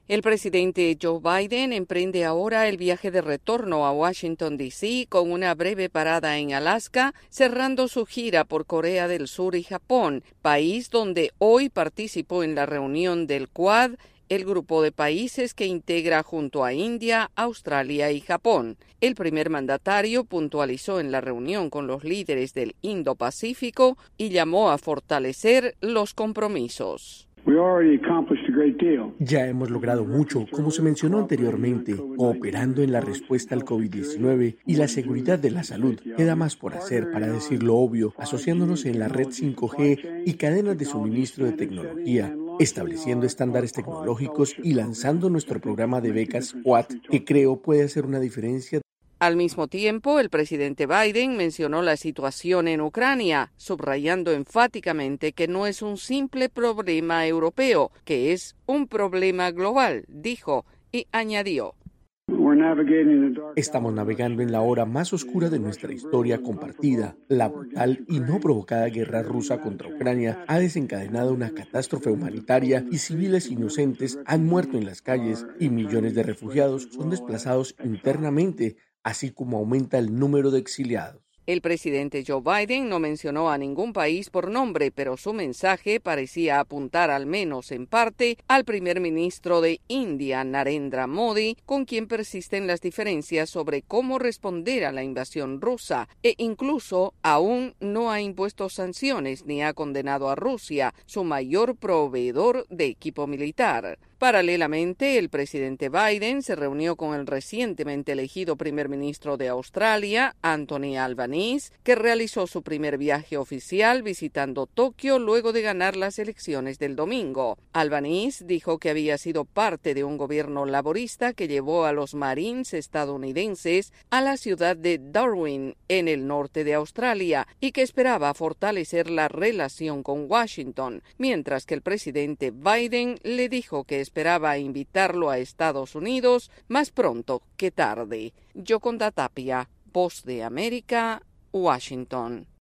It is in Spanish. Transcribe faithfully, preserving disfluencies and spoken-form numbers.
El presidente Joe Biden emprende ahora el viaje de retorno a Washington, D C con una breve parada en Alaska, cerrando su gira por Corea del Sur y Japón, país donde hoy participó en la reunión del Quad, el grupo de países que integra junto a India, Australia y Japón. El primer mandatario puntualizó en la reunión con los líderes del Indo-Pacífico y llamó a fortalecer los compromisos. Ya hemos logrado mucho, como se mencionó anteriormente, cooperando en la respuesta al COVID diecinueve y la seguridad de la salud. Queda más por hacer, para decir lo obvio, asociándonos en la red cinco G y cadenas de suministro de tecnología, estableciendo estándares tecnológicos y lanzando nuestro programa de becas Quad, que creo puede hacer una diferencia. Al mismo tiempo, el presidente Biden mencionó la situación en Ucrania, subrayando enfáticamente que no es un simple problema europeo, que es un problema global, dijo, y añadió. Estamos navegando en la hora más oscura de nuestra historia compartida. La brutal y no provocada guerra rusa contra Ucrania ha desencadenado una catástrofe humanitaria y civiles inocentes han muerto en las calles y millones de refugiados son desplazados internamente, así como aumenta el número de exiliados. El presidente Joe Biden no mencionó a ningún país por nombre, pero su mensaje parecía apuntar al menos en parte al primer ministro de India, Narendra Modi, con quien persisten las diferencias sobre cómo responder a la invasión rusa, e incluso aún no ha impuesto sanciones ni ha condenado a Rusia, su mayor proveedor de equipo militar. Paralelamente, el presidente Biden se reunió con el recientemente elegido primer ministro de Australia, Anthony Albanese, que realizó su primer viaje oficial visitando Tokio luego de ganar las elecciones del domingo. Albanese dijo que había sido parte de un gobierno laborista que llevó a los Marines estadounidenses a la ciudad de Darwin, en el norte de Australia, y que esperaba fortalecer la relación con Washington, mientras que el presidente Biden le dijo que esperaba invitarlo a Estados Unidos más pronto que tarde. Yoconda Tapia, Voz de América, Washington.